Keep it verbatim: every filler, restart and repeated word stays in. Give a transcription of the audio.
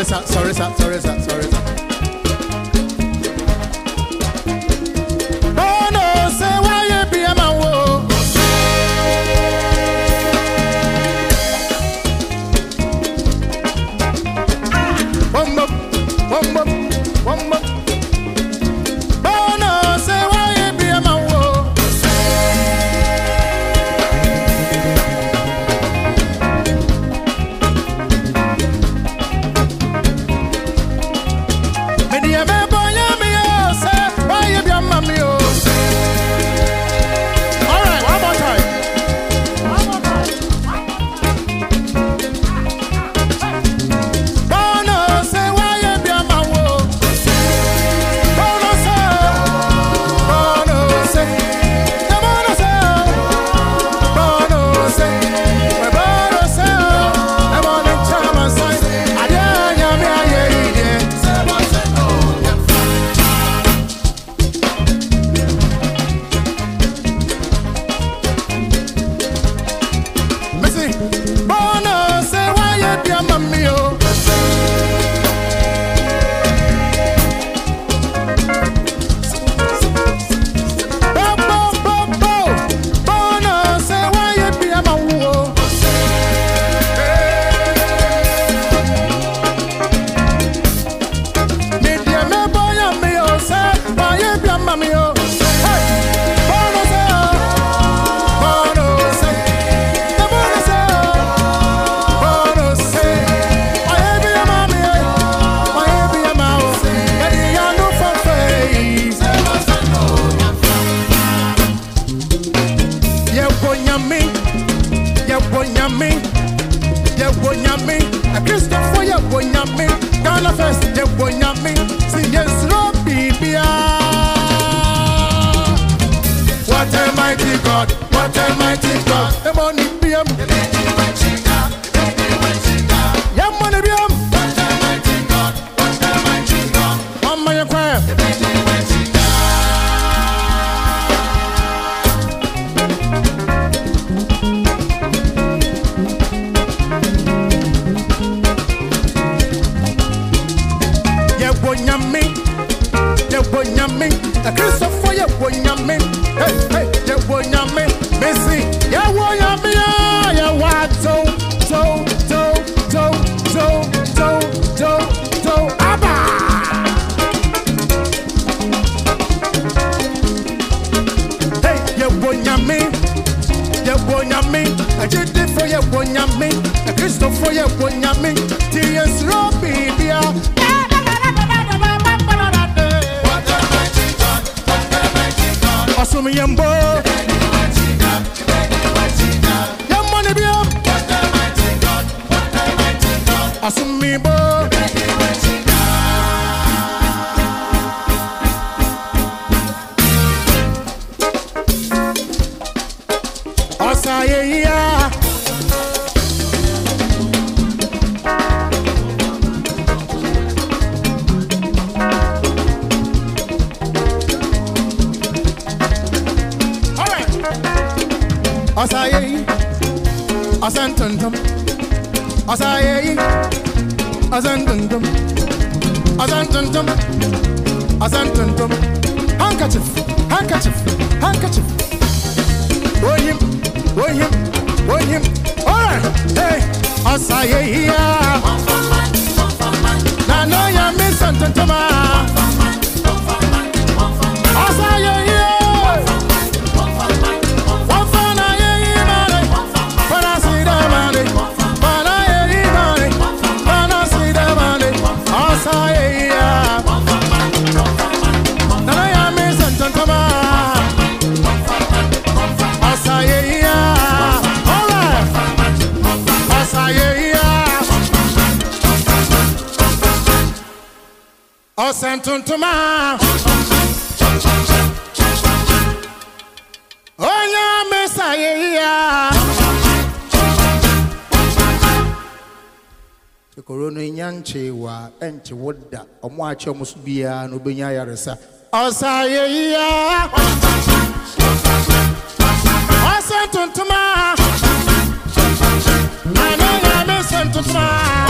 sir, sorry sir, sorry sir, sorry sir. Oh no, say why you be a man wo. One more, one more, one more. Oh no, say why you be a man wo. What a mighty God, what a mighty God. The money be him. Yeah, money be him. What a mighty God, what a mighty God. One man choir. Yeah, boy, yummy. Yeah, boy, yummy. A Christopher, yeah, boy, yummy. Hey, hey, yeah, boy, yummy. Messi, yeah, boy, yummy. Yeah, what? So, so, so, so, so, so, so, so, Abba. Hey, yeah, boy, yummy. Yeah, boy, yummy. I did it for yeah, boy, yummy. A Christopher, yeah, boy, yummy. T S Robbie, yeah. Asumi yambo, yamani biyam. Asumi bo, asaye ya. Asaye, asantuntum, asaye, asantuntum, asantuntum, asantuntum. Handkerchief, handkerchief, handkerchief. Oh him, oh him, oh him. All right, hey, asaye, na no ya miss santuntuma. Asaye. Osantuntuma, onya mesaya. Korona nyanche wa enche woda omo ache omo subia no benya yaresa. Osaya, osantuntuma, anonya mesantuntuma.